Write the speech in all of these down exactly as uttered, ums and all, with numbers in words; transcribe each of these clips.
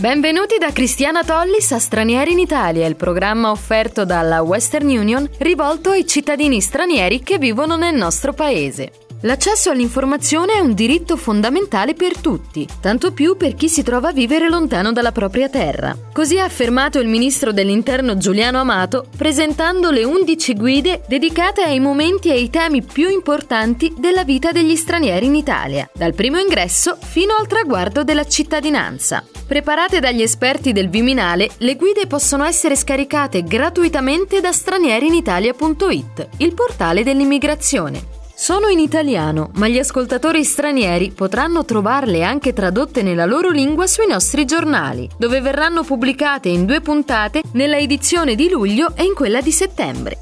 Benvenuti da Cristiana Tollis a Stranieri in Italia, il programma offerto dalla Western Union rivolto ai cittadini stranieri che vivono nel nostro paese. L'accesso all'informazione è un diritto fondamentale per tutti, tanto più per chi si trova a vivere lontano dalla propria terra. Così ha affermato il ministro dell'Interno Giuliano Amato, presentando le undici guide dedicate ai momenti e ai temi più importanti della vita degli stranieri in Italia, dal primo ingresso fino al traguardo della cittadinanza. Preparate dagli esperti del Viminale, le guide possono essere scaricate gratuitamente da stranierin-italia punto it, il portale dell'immigrazione. Sono in italiano, ma gli ascoltatori stranieri potranno trovarle anche tradotte nella loro lingua sui nostri giornali, dove verranno pubblicate in due puntate nella edizione di luglio e in quella di settembre.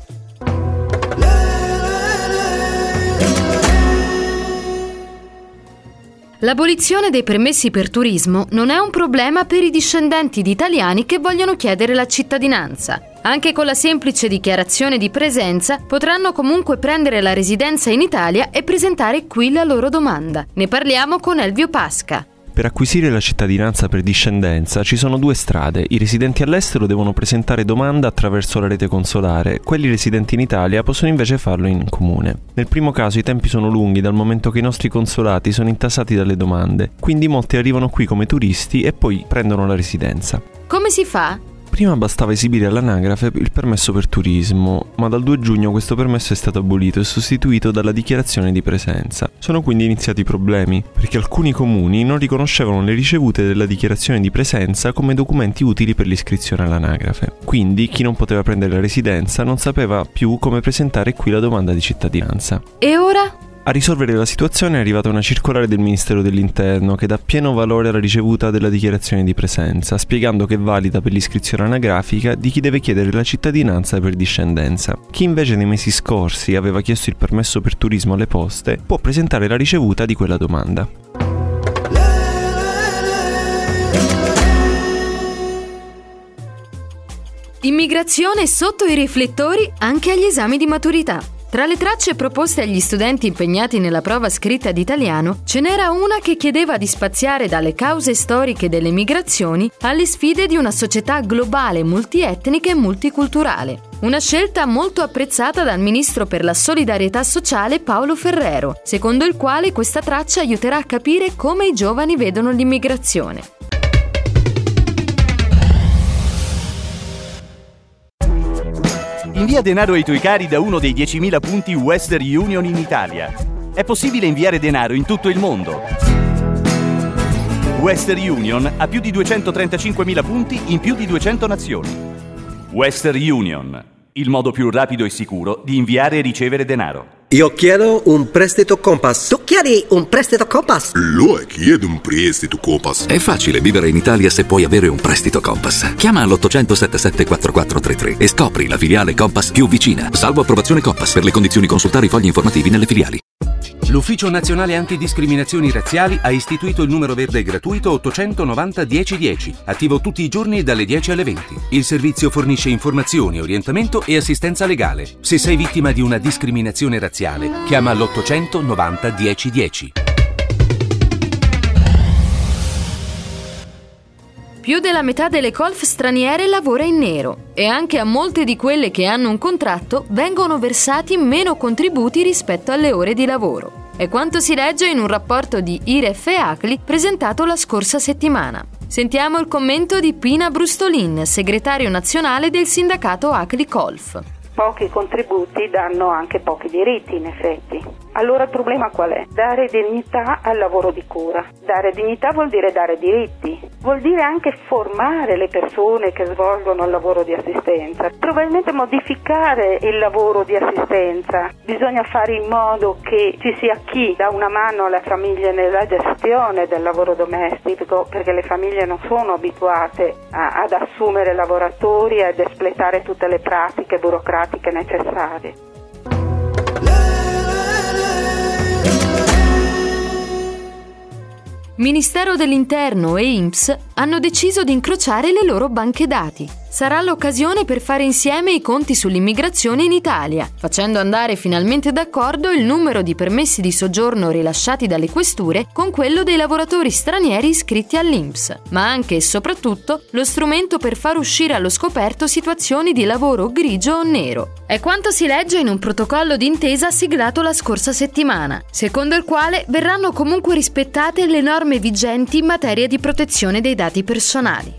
L'abolizione dei permessi per turismo non è un problema per i discendenti di italiani che vogliono chiedere la cittadinanza. Anche con la semplice dichiarazione di presenza potranno comunque prendere la residenza in Italia e presentare qui la loro domanda. Ne parliamo con Elvio Pasca. Per acquisire la cittadinanza per discendenza ci sono due strade. I residenti all'estero devono presentare domanda attraverso la rete consolare, quelli residenti in Italia possono invece farlo in comune. Nel primo caso i tempi sono lunghi dal momento che i nostri consolati sono intasati dalle domande, quindi molti arrivano qui come turisti e poi prendono la residenza. Come si fa? Prima bastava esibire all'anagrafe il permesso per turismo, ma dal due giugno questo permesso è stato abolito e sostituito dalla dichiarazione di presenza. Sono quindi iniziati i problemi, perché alcuni comuni non riconoscevano le ricevute della dichiarazione di presenza come documenti utili per l'iscrizione all'anagrafe. Quindi chi non poteva prendere la residenza non sapeva più come presentare qui la domanda di cittadinanza. E ora? A risolvere la situazione è arrivata una circolare del Ministero dell'Interno che dà pieno valore alla ricevuta della dichiarazione di presenza, spiegando che è valida per l'iscrizione anagrafica di chi deve chiedere la cittadinanza per discendenza. Chi invece nei mesi scorsi aveva chiesto il permesso per turismo alle poste può presentare la ricevuta di quella domanda. Immigrazione sotto i riflettori anche agli esami di maturità. Tra le tracce proposte agli studenti impegnati nella prova scritta d'italiano, ce n'era una che chiedeva di spaziare dalle cause storiche delle migrazioni alle sfide di una società globale, multietnica e multiculturale. Una scelta molto apprezzata dal ministro per la solidarietà sociale Paolo Ferrero, secondo il quale questa traccia aiuterà a capire come i giovani vedono l'immigrazione. Invia denaro ai tuoi cari da uno dei diecimila punti Western Union in Italia. È possibile inviare denaro in tutto il mondo. Western Union ha più di duecentotrentacinquemila punti in più di duecento nazioni. Western Union, il modo più rapido e sicuro di inviare e ricevere denaro. Io chiedo un prestito Compass. Tu chiedi un prestito Compass? Lo chiedo un prestito Compass. È facile vivere in Italia se puoi avere un prestito Compass. Chiama all'ottocento settantasette quarantaquattro trentatré e scopri la filiale Compass più vicina. Salvo approvazione Compass. Per le condizioni consultare i fogli informativi nelle filiali. L'Ufficio Nazionale Antidiscriminazioni Razziali ha istituito il numero verde gratuito ottocentonovanta dieci dieci, attivo tutti i giorni dalle dieci alle venti. Il servizio fornisce informazioni, orientamento e assistenza legale. Se sei vittima di una discriminazione razziale, chiama all'ottocentonovanta dieci dieci. Più della metà delle colf straniere lavora in nero e anche a molte di quelle che hanno un contratto vengono versati meno contributi rispetto alle ore di lavoro. È quanto si legge in un rapporto di I R E F e A C L I presentato la scorsa settimana. Sentiamo il commento di Pina Brustolin, segretario nazionale del sindacato A C L I Colf. Pochi contributi danno anche pochi diritti, in effetti. Allora il problema qual è? Dare dignità al lavoro di cura. Dare dignità vuol dire dare diritti, vuol dire anche formare le persone che svolgono il lavoro di assistenza. Probabilmente modificare il lavoro di assistenza. Bisogna fare in modo che ci sia chi dà una mano alle famiglie nella gestione del lavoro domestico, perché le famiglie non sono abituate a, ad assumere lavoratori e ad espletare tutte le pratiche burocratiche necessarie. Ministero dell'Interno e I N P S hanno deciso di incrociare le loro banche dati. sarà l'occasione per fare insieme i conti sull'immigrazione in Italia, facendo andare finalmente d'accordo il numero di permessi di soggiorno rilasciati dalle questure con quello dei lavoratori stranieri iscritti all'I N P S, ma anche e soprattutto lo strumento per far uscire allo scoperto situazioni di lavoro grigio o nero. È quanto si legge in un protocollo d'intesa siglato la scorsa settimana, secondo il quale verranno comunque rispettate le norme vigenti in materia di protezione dei dati personali.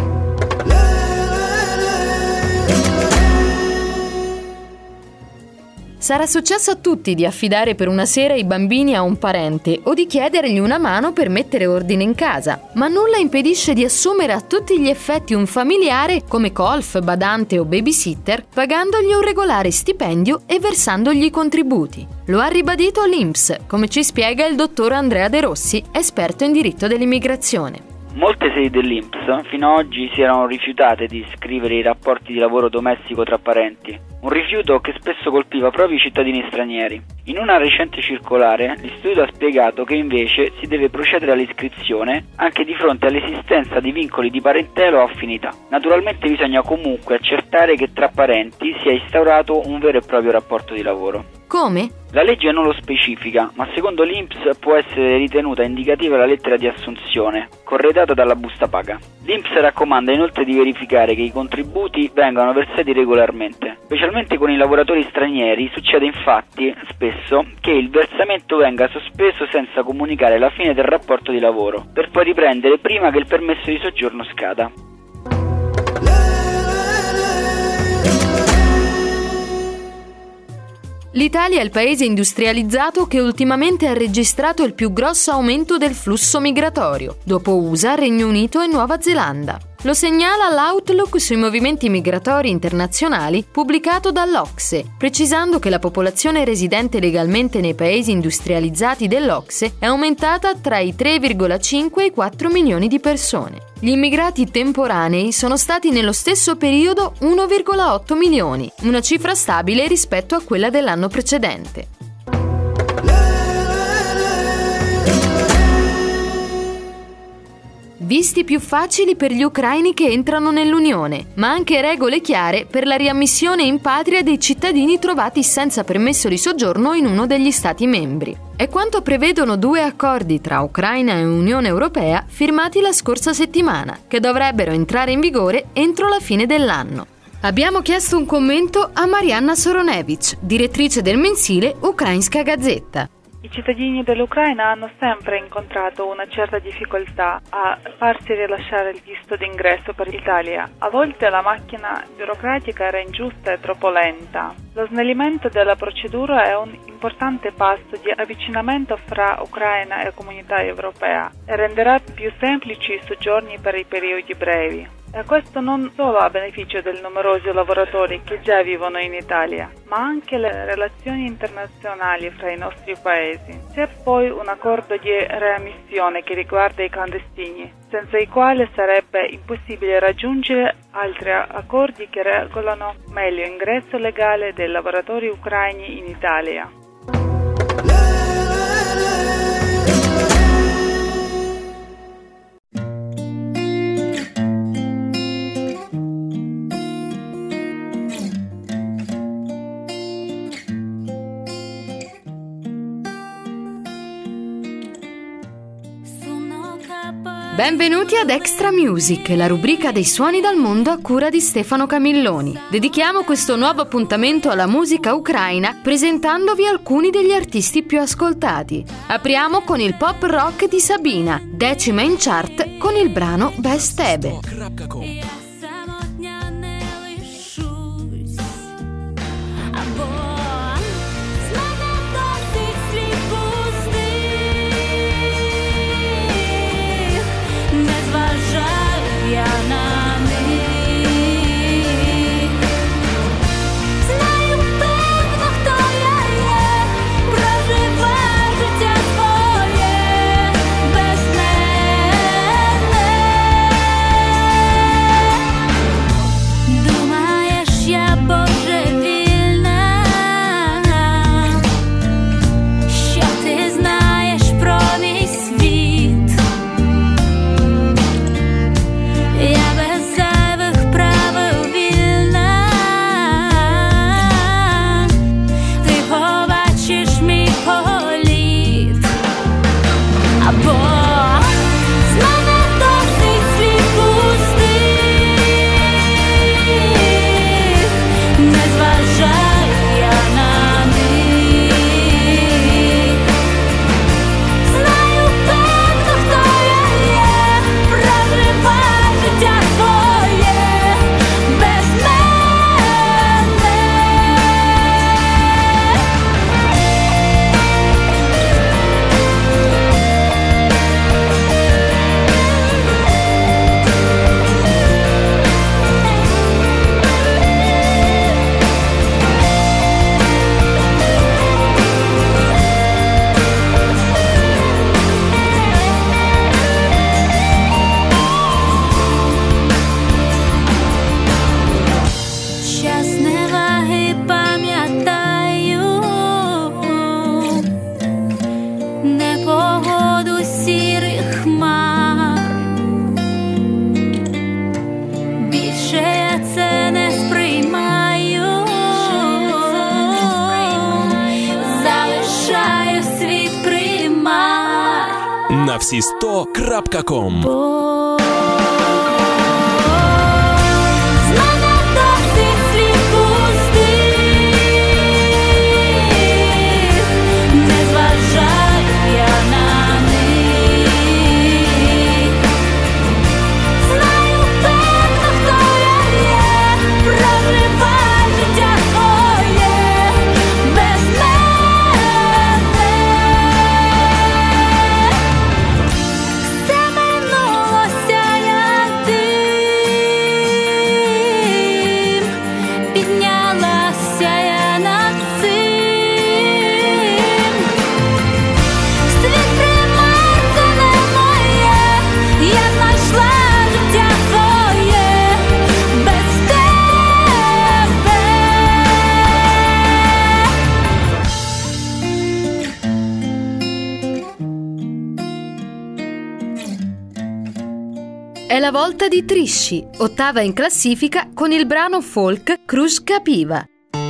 Sarà successo a tutti di affidare per una sera i bambini a un parente o di chiedergli una mano per mettere ordine in casa, ma nulla impedisce di assumere a tutti gli effetti un familiare come colf, badante o babysitter, pagandogli un regolare stipendio e versandogli i contributi. Lo ha ribadito l'I N P S, come ci spiega il dottor Andrea De Rossi, esperto in diritto dell'immigrazione. Molte sedi dell'I N P S fino ad oggi si erano rifiutate di iscrivere i rapporti di lavoro domestico tra parenti, un rifiuto che spesso colpiva proprio i cittadini stranieri. In una recente circolare, l'istituto ha spiegato che invece si deve procedere all'iscrizione anche di fronte all'esistenza di vincoli di parentela o affinità. Naturalmente bisogna comunque accertare che tra parenti sia instaurato un vero e proprio rapporto di lavoro. Come? La legge non lo specifica, ma secondo l'I N P S può essere ritenuta indicativa la lettera di assunzione, corredata dalla busta paga. L'I N P S raccomanda inoltre di verificare che i contributi vengano versati regolarmente. Specialmente con i lavoratori stranieri succede infatti spesso che il versamento venga sospeso senza comunicare la fine del rapporto di lavoro, per poi riprendere prima che il permesso di soggiorno scada. L'Italia è il paese industrializzato che ultimamente ha registrato il più grosso aumento del flusso migratorio, dopo U S A, Regno Unito e Nuova Zelanda. Lo segnala l'Outlook sui movimenti migratori internazionali pubblicato dall'O C S E, precisando che la popolazione residente legalmente nei paesi industrializzati dell'O C S E è aumentata tra i tre virgola cinque e i quattro milioni di persone. Gli immigrati temporanei sono stati nello stesso periodo uno virgola otto milioni, una cifra stabile rispetto a quella dell'anno precedente. Visti più facili per gli ucraini che entrano nell'Unione, ma anche regole chiare per la riammissione in patria dei cittadini trovati senza permesso di soggiorno in uno degli Stati membri. È quanto prevedono due accordi tra Ucraina e Unione Europea firmati la scorsa settimana, che dovrebbero entrare in vigore entro la fine dell'anno. Abbiamo chiesto un commento a Marianna Soronevich, direttrice del mensile Ukrainska Gazeta. I cittadini dell'Ucraina hanno sempre incontrato una certa difficoltà a farsi rilasciare il visto d'ingresso per l'Italia. A volte la macchina burocratica era ingiusta e troppo lenta. Lo snellimento della procedura è un importante passo di avvicinamento fra Ucraina e comunità europea e renderà più semplici i soggiorni per i periodi brevi. E questo non solo a beneficio dei numerosi lavoratori che già vivono in Italia, ma anche le relazioni internazionali fra i nostri paesi. C'è poi un accordo di reammissione che riguarda i clandestini, senza i quali sarebbe impossibile raggiungere altri accordi che regolano meglio l'ingresso legale dei lavoratori ucraini in Italia. Benvenuti ad Extra Music, la rubrica dei suoni dal mondo a cura di Stefano Camilloni. Dedichiamo questo nuovo appuntamento alla musica ucraina presentandovi alcuni degli artisti più ascoltati. Apriamo con il pop rock di Sabina, decima in chart con il brano Bez Tebe. Bez на всі сто крапка ком. È la volta di Trisci, ottava in classifica con il brano folk Kruška piva.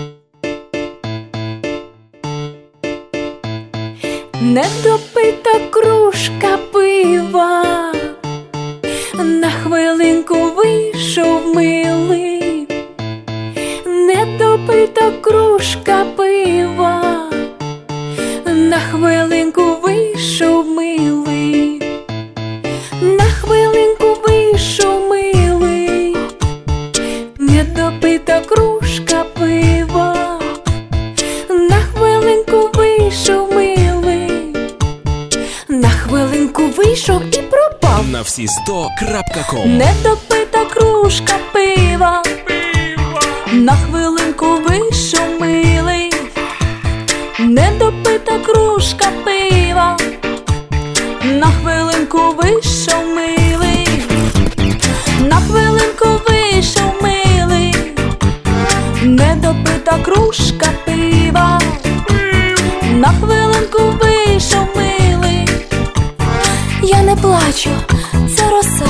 Недопита кружка пива, на хвилинку вийшов милий. Недопита кружка пива, на хвилинку вийшов милий. На хвилинку вийшов милий. Недопита кружка пива, на хвилинку вийшов милий. На хвилинку вийшов і пропав. На всі сто крапка ком. Недопита кружка пива, на хвилинку вийшов милий. Недопита кружка пива, на хвилинку вийшов милий. На хвилинку вийшов милий. Недопита кружка пива, на хвилинку вийшов милий. Я не плачу, це роса.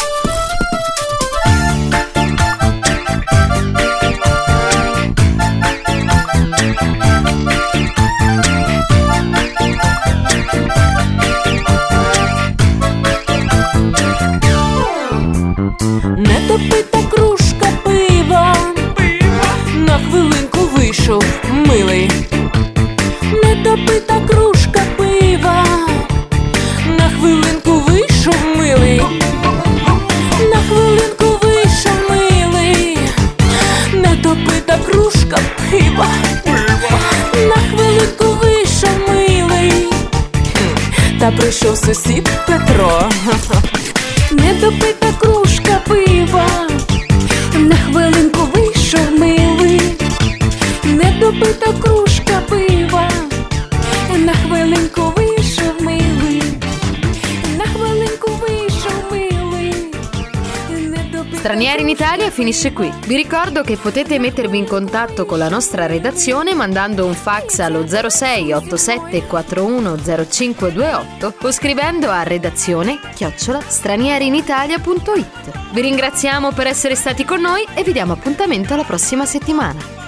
Недопита кружка пива, на хвилинку вийшов милий. Недопита кружка пива, на хвилинку вийшов милий. На хвилинку вийшов милий. Недопита кружка пива, на хвилинку вийшов милий. Та прийшов сусід Петро. Недопита кружка пива, на хвилинку вийшов милий. Недопита кружка пива, на хвилинку вийшов милий. На хвилинку вийшов mili. Stranieri in Italia finisce qui. Vi ricordo che potete mettervi in contatto con la nostra redazione mandando un fax allo zero sei otto sette quattro uno zero cinque due otto o scrivendo a redazione chiocciola stranierinitalia punto it. Vi ringraziamo per essere stati con noi e vi diamo appuntamento alla prossima settimana.